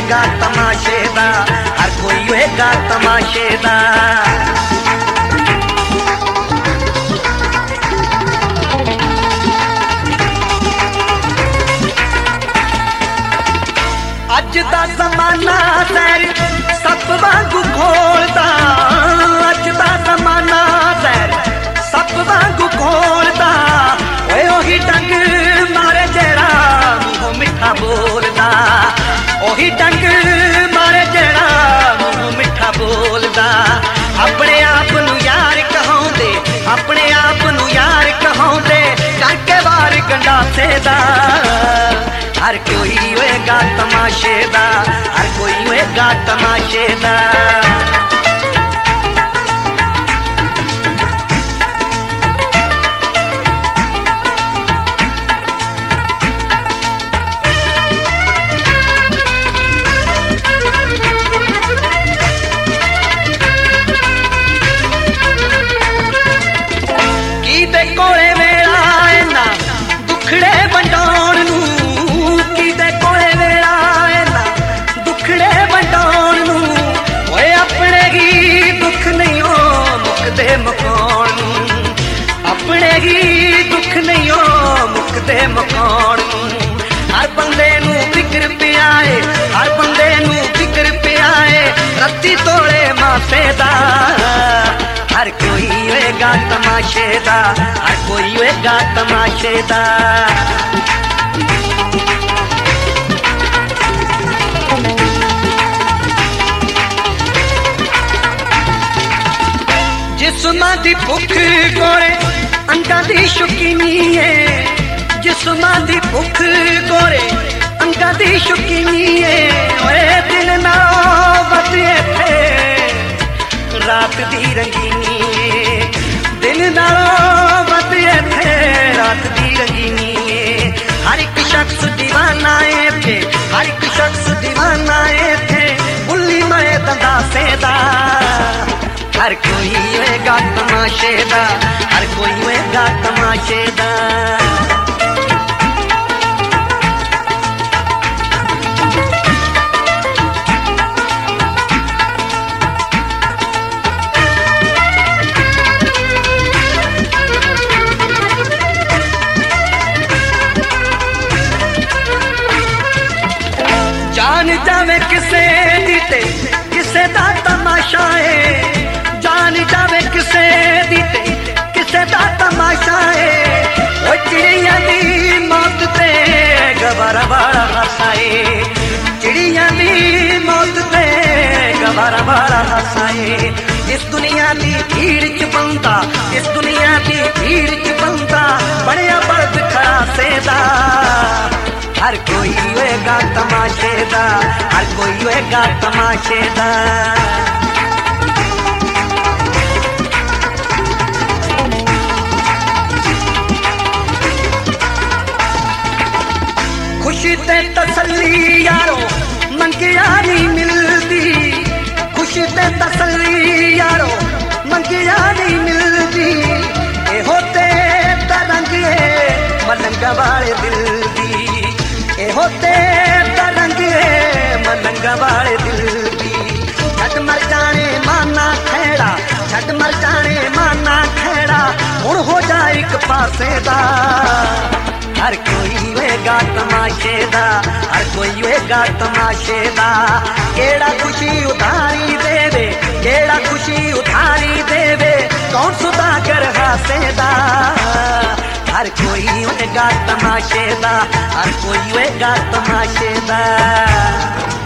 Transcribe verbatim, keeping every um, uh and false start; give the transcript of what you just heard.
होएगा तमाशे दा, हर कोई होएगा तमाशे दा। अज दा जमाना सैर सप वांगू खोलदा, अज दा जमाना सैर सप वांगू खोलदा। ओए ओही डंग मारे जेड़ा मुंह मिठा बोलदा, ओही डंग मारे जेड़ा मुंह मिठा बोलदा। अपने आप नू यार कहाउंदे, अपने आप नू यार कहाउंदे, करके वार गंडासे दा। हर कोई होएगा तमाशे दा, हर कोई होएगा तमाशे दा। की दे कोले वेला इना दुखड़े वंडाउण नू, मकान अपने ही दुख नहीं हो मुकदे मकान। हर बंदे नू फिक्र पिया है, हर बंदे नू फिक्र पिया है, रत्ती तोड़े माथे दा। हर कोई होएगा तमाशे दा, हर कोई होएगा तमाशे दा। जिस्मां दी भुख गोरे अंगां दी शौकीनी है, जिस्मां दी भुख गोरे अंगां दी शौकीनी है। ओए दिन नालों वधिए थे रात दी रंगीनी है, दिन नालों वधिए थे रात दी रंगीनी है। हर एक शख्स दीवाना है थे, हर एक शख्स दीवाना है थे, बुल्ली मैं दंदासे दा। हर कोई होएगा तमाशे दा, हर कोई होएगा तमाशे दा। जान जावे किसे दीते किसे दा तमाशा है, जान जावे किसे दीते किसे दा तमाशा है। ओ चिड़िया दी मौत ते गवारा बड़ा हसाए, चिड़िया दी मौत ते गवारा बड़ा हसाए। इस दुनिया दी भीड़ च बंदा, इस दुनिया दी भीड़ च बंदा बड़िया बर्द खड़ा सेदा। हर कोई होएगा तमाशे दा, हर कोई होएगा तमाशे दा। खुशी ते तसल्ली यारो मंगिया नहीं मिलती, खुशी ते तसल्ली यारो मंगिया नहीं मिलती। ए होते तरंग मलंग वाले दिल दी, ए होते तरंग मलंग वाले दिल दी। छट मर जाने माना खेड़ा, छट मर जाने माना खेड़ा, हुण हो जा एक पासे दा। हर कोई होएगा तमाशे दा, हर कोई होएगा तमाशे दा। केड़ा खुशी उधारी देवे, केड़ा खुशी उधारी देवे, कौन सुदागर हासे दा। हर कोई होएगा तमाशे दा, हर कोई होएगा तमाशे दा।